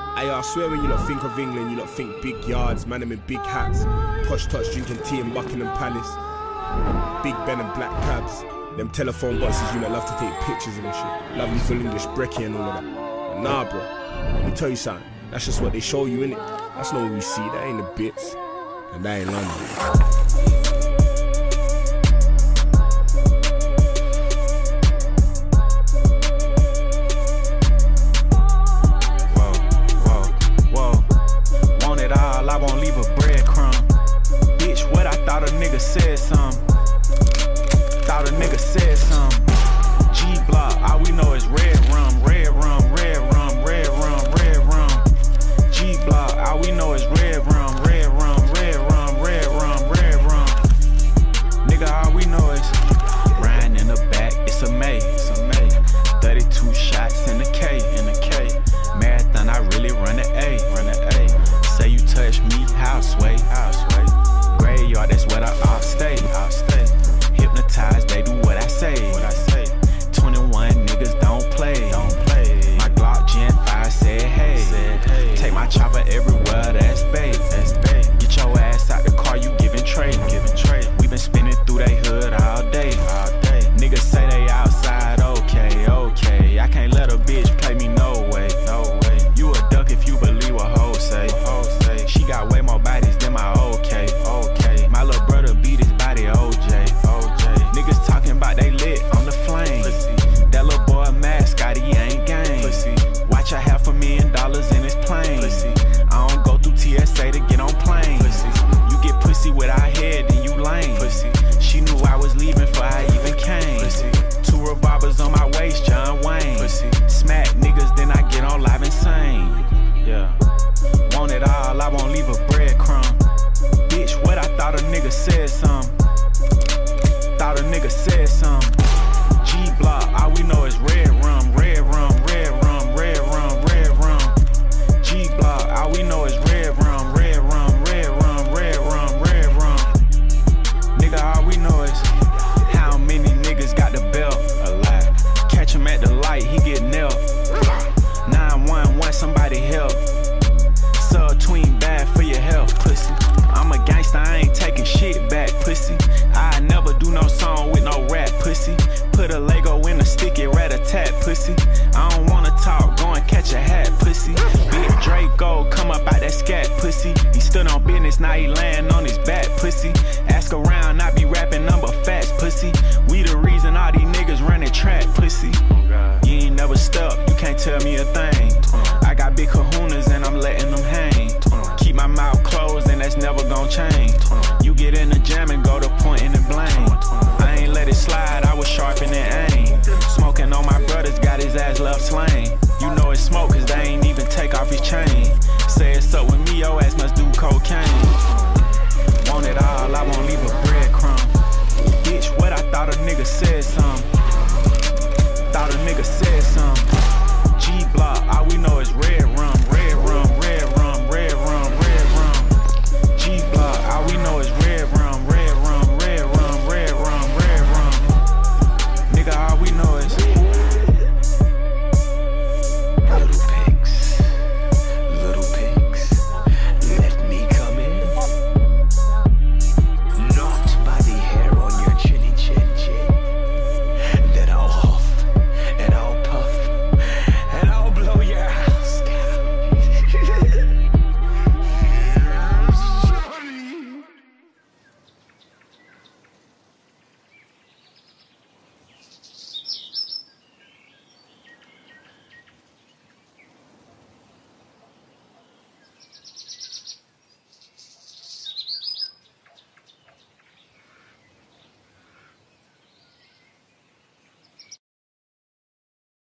I swear when you lot think of England, you lot think big yards, man them in big hats, posh touch drinking tea in Buckingham Palace, Big Ben and black cabs, them telephone boxes you lot love to take pictures and shit, lovely full English brekkie and all of that. But nah bro, let me tell you something, that's just what they show you innit. That's not what we see, that ain't the bits, and that ain't London. I won't leave a breadcrumb. Bitch, what I thought a nigga said some. Thought a nigga said some. G-Block, all we know is red rum, red rum, red rum, red rum, red rum. G-Block, all we know is red rum, red rum, red rum, red rum, red rum. Nigga, all we know is riding in the back, it's a May, it's a May. 32 shots in the K, in the K. Marathon, I really run the A, run the A. Say you touch me, how sway, how sway. Graveyard, that's what I'll stay, I'll stay. Hypnotized, they do what I say, what I say. 21 niggas don't play, don't play. My Glock Gen 5 said hey, take my chopper everywhere, that's bae, that's bae. Get your ass out the car, you giving trade, giving trade. We been spinning through they hood all day, all day. Niggas say they outside, okay, okay. I can't let a bitch play me, no way, no way. You a duck if you believe what hoes say. She got way more bodies than my okay, okay. My little brother beat his body, OJ, OJ. Niggas talking about they lit on the flame. Pussy. That little boy mascot, he ain't game. Pussy. Watch a $500,000 in his plane. Pussy. I don't go through TSA to get on planes. Pussy. You get pussy without head, then you lame. Pussy. She knew I was leaving before I even came. Pussy. 2 revolvers on my waist, John Wayne. Pussy. Smack niggas, then I get on live insane. Yeah. Want it all, I won't leave a breadcrumb. Bitch, what I thought a nigga said some. Thought a nigga said some. G-Block, all we know is red rum, red rum, red rum, red rum, red rum. G-Block, all we know is red rum, red rum, red rum, red rum, red rum. Nigga, all we know is how many niggas got the belt. A lot. Catch him at the light, he get nailed. 911, somebody help. Tween bad for your health, pussy. I'm a gangster, I ain't taking shit back, pussy. I never do no song with no rap, pussy. Put a Lego in a sticky rat-a-tat, pussy. I don't wanna talk, go and catch a hat, pussy. Big Draco, come up out that scat, pussy. He stood on business, now he laying on his back, pussy. Ask around, I be rapping number facts, pussy. We the reason all these niggas running track, pussy. You ain't never stuck, you can't tell me a thing.